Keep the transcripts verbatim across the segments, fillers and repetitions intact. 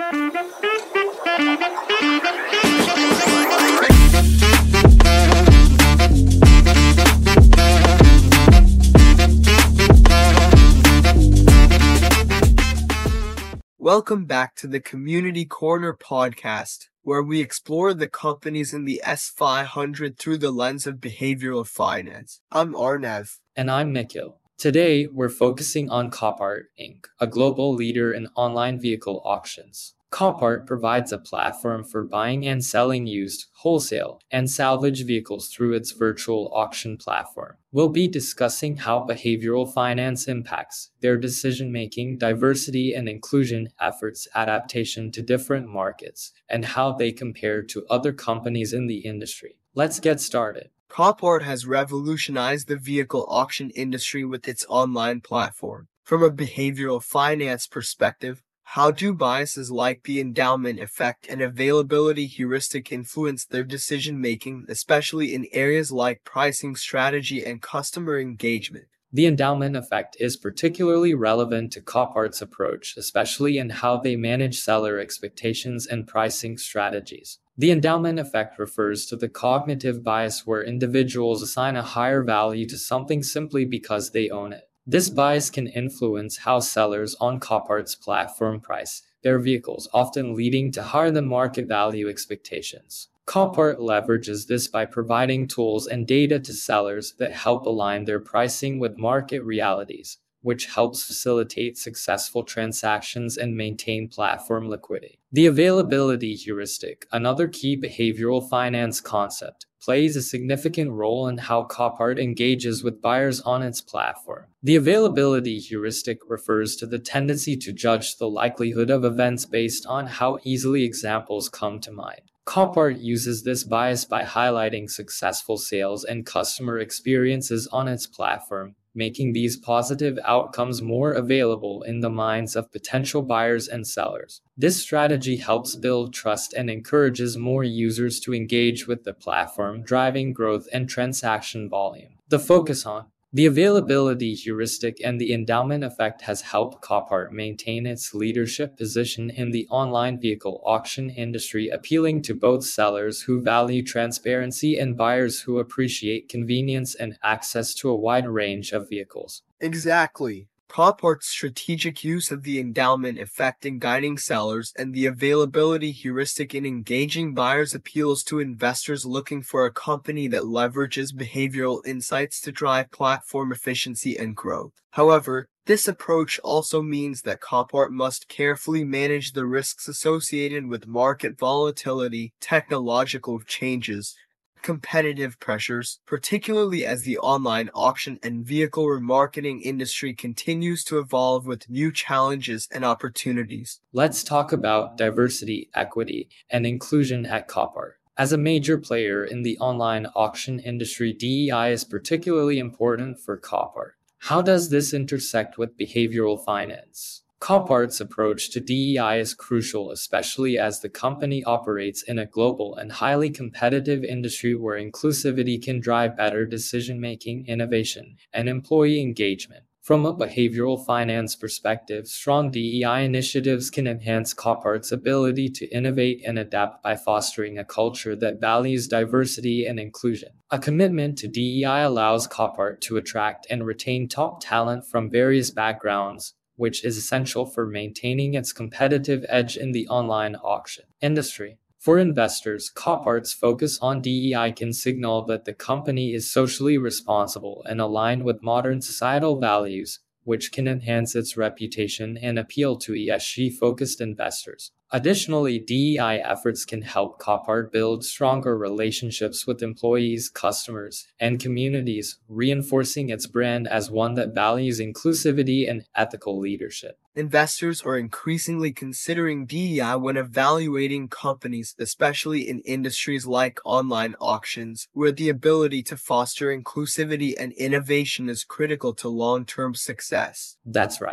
Welcome back to the Community Corner podcast, where we explore the companies in the S five hundred through the lens of behavioral finance. I'm Arnav. And I'm Nikhil. Today, we're focusing on Copart Incorporated, a global leader in online vehicle auctions. Copart provides a platform for buying and selling used, wholesale, and salvage vehicles through its virtual auction platform. We'll be discussing how behavioral finance impacts their decision-making, diversity and inclusion efforts, adaptation to different markets, and how they compare to other companies in the industry. Let's get started. Copart has revolutionized the vehicle auction industry with its online platform. From a behavioral finance perspective, how do biases like the endowment effect and availability heuristic influence their decision-making, especially in areas like pricing strategy and customer engagement? The endowment effect is particularly relevant to Copart's approach, especially in how they manage seller expectations and pricing strategies. The endowment effect refers to the cognitive bias where individuals assign a higher value to something simply because they own it. This bias can influence how sellers on Copart's platform price their vehicles, often leading to higher than market value expectations. Copart leverages this by providing tools and data to sellers that help align their pricing with market realities, which helps facilitate successful transactions and maintain platform liquidity. The availability heuristic, another key behavioral finance concept, plays a significant role in how Copart engages with buyers on its platform. The availability heuristic refers to the tendency to judge the likelihood of events based on how easily examples come to mind. Copart uses this bias by highlighting successful sales and customer experiences on its platform, making these positive outcomes more available in the minds of potential buyers and sellers. This strategy helps build trust and encourages more users to engage with the platform, driving growth and transaction volume. The focus on the availability heuristic and the endowment effect has helped Copart maintain its leadership position in the online vehicle auction industry, appealing to both sellers who value transparency and buyers who appreciate convenience and access to a wide range of vehicles. Exactly. Copart's strategic use of the endowment effect in guiding sellers and the availability heuristic in engaging buyers appeals to investors looking for a company that leverages behavioral insights to drive platform efficiency and growth. However, this approach also means that Copart must carefully manage the risks associated with market volatility, technological changes, competitive pressures, particularly as the online auction and vehicle remarketing industry continues to evolve with new challenges and opportunities. Let's talk about diversity, equity, and inclusion at Copart. As a major player in the online auction industry, D E I is particularly important for Copart. How does this intersect with behavioral finance? Copart's approach to D E I is crucial, especially as the company operates in a global and highly competitive industry where inclusivity can drive better decision-making, innovation, and employee engagement. From a behavioral finance perspective, strong D E I initiatives can enhance Copart's ability to innovate and adapt by fostering a culture that values diversity and inclusion. A commitment to D E I allows Copart to attract and retain top talent from various backgrounds, which is essential for maintaining its competitive edge in the online auction industry. For investors, Copart's focus on D E I can signal that the company is socially responsible and aligned with modern societal values, which can enhance its reputation and appeal to E S G-focused investors. Additionally, D E I efforts can help Copart build stronger relationships with employees, customers, and communities, reinforcing its brand as one that values inclusivity and ethical leadership. Investors are increasingly considering D E I when evaluating companies, especially in industries like online auctions, where the ability to foster inclusivity and innovation is critical to long-term success. That's right.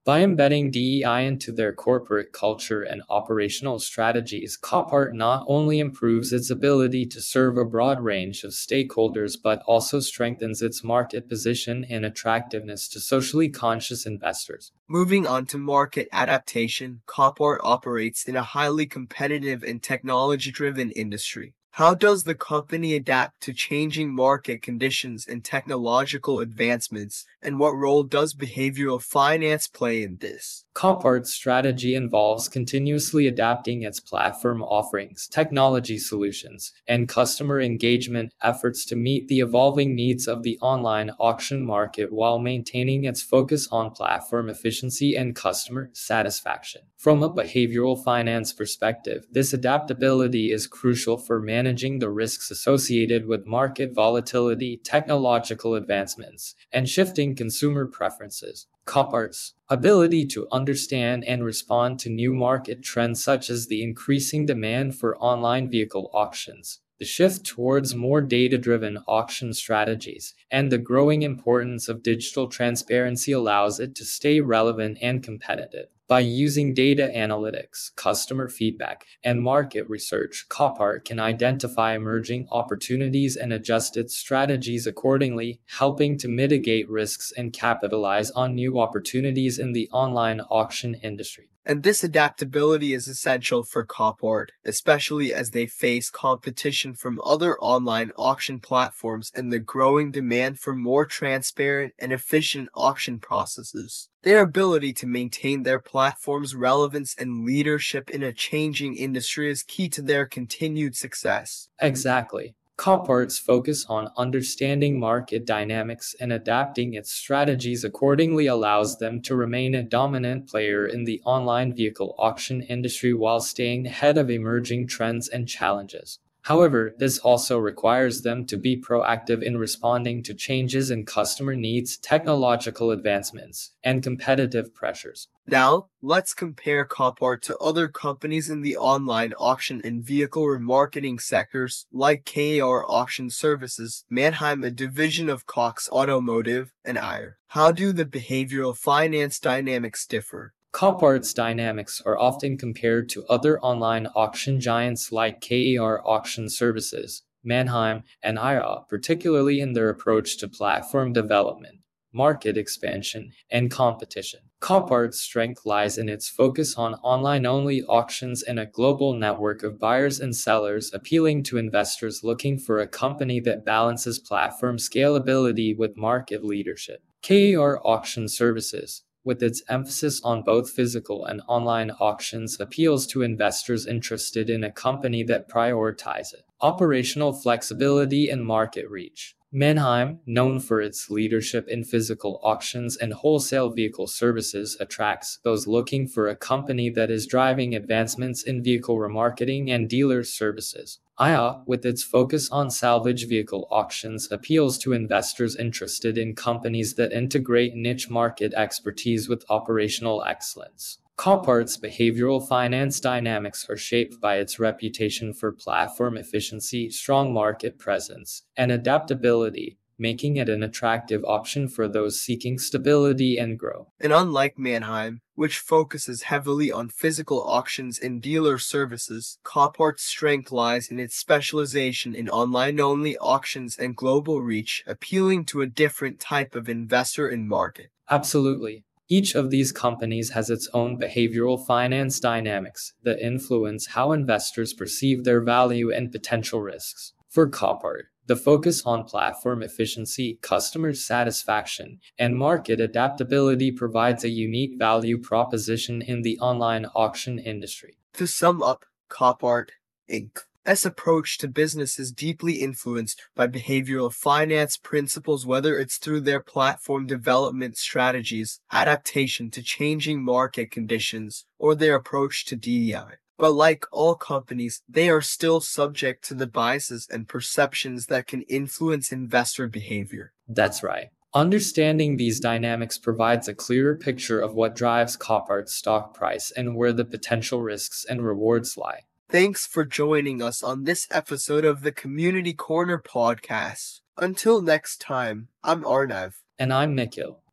By embedding D E I into their corporate culture and operational strategies, Copart not only improves its ability to serve a broad range of stakeholders but also strengthens its market position and attractiveness to socially conscious investors. Moving on to market adaptation, Copart operates in a highly competitive and technology-driven industry. How does the company adapt to changing market conditions and technological advancements, and what role does behavioral finance play in this? Copart's strategy involves continuously adapting its platform offerings, technology solutions, and customer engagement efforts to meet the evolving needs of the online auction market while maintaining its focus on platform efficiency and customer satisfaction. From a behavioral finance perspective, this adaptability is crucial for managing the risks associated with market volatility, technological advancements, and shifting consumer preferences. Copart's ability to understand and respond to new market trends such as the increasing demand for online vehicle auctions, the shift towards more data-driven auction strategies, and the growing importance of digital transparency allows it to stay relevant and competitive. By using data analytics, customer feedback, and market research, Copart can identify emerging opportunities and adjust its strategies accordingly, helping to mitigate risks and capitalize on new opportunities in the online auction industry. And this adaptability is essential for Copart, especially as they face competition from other online auction platforms and the growing demand for more transparent and efficient auction processes. Their ability to maintain their platform's relevance and leadership in a changing industry is key to their continued success. Exactly. Copart's focus on understanding market dynamics and adapting its strategies accordingly allows them to remain a dominant player in the online vehicle auction industry while staying ahead of emerging trends and challenges. However, this also requires them to be proactive in responding to changes in customer needs, technological advancements, and competitive pressures. Now, let's compare Copart to other companies in the online auction and vehicle remarketing sectors like K A R Auction Services, Manheim, a division of Cox Automotive, and Ayer. How do the behavioral finance dynamics differ? Copart's dynamics are often compared to other online auction giants like K A R Auction Services, Manheim, and Ayer, particularly in their approach to platform development, market expansion, and competition. Copart's strength lies in its focus on online-only auctions and a global network of buyers and sellers, appealing to investors looking for a company that balances platform scalability with market leadership. K A R Auction Services, with its emphasis on both physical and online auctions, appeals to investors interested in a company that prioritizes operational flexibility and market reach. Manheim, known for its leadership in physical auctions and wholesale vehicle services, attracts those looking for a company that is driving advancements in vehicle remarketing and dealer services. Ayer, with its focus on salvage vehicle auctions, appeals to investors interested in companies that integrate niche market expertise with operational excellence. Copart's behavioral finance dynamics are shaped by its reputation for platform efficiency, strong market presence, and adaptability, making it an attractive option for those seeking stability and growth. And unlike Manheim, which focuses heavily on physical auctions and dealer services, Copart's strength lies in its specialization in online-only auctions and global reach, appealing to a different type of investor and market. Absolutely. Each of these companies has its own behavioral finance dynamics that influence how investors perceive their value and potential risks. For Copart, the focus on platform efficiency, customer satisfaction, and market adaptability provides a unique value proposition in the online auction industry. To sum up, Copart, Incorporated's approach to business is deeply influenced by behavioral finance principles, whether it's through their platform development strategies, adaptation to changing market conditions, or their approach to D E I. But like all companies, they are still subject to the biases and perceptions that can influence investor behavior. That's right. Understanding these dynamics provides a clearer picture of what drives Copart's stock price and where the potential risks and rewards lie. Thanks for joining us on this episode of the Community Corner podcast. Until next time, I'm Arnav. And I'm Nikhil.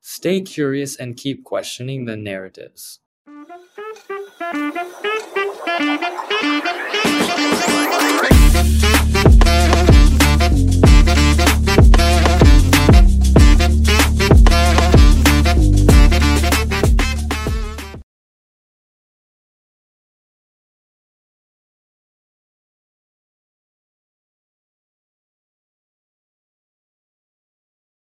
Stay curious and keep questioning the narratives.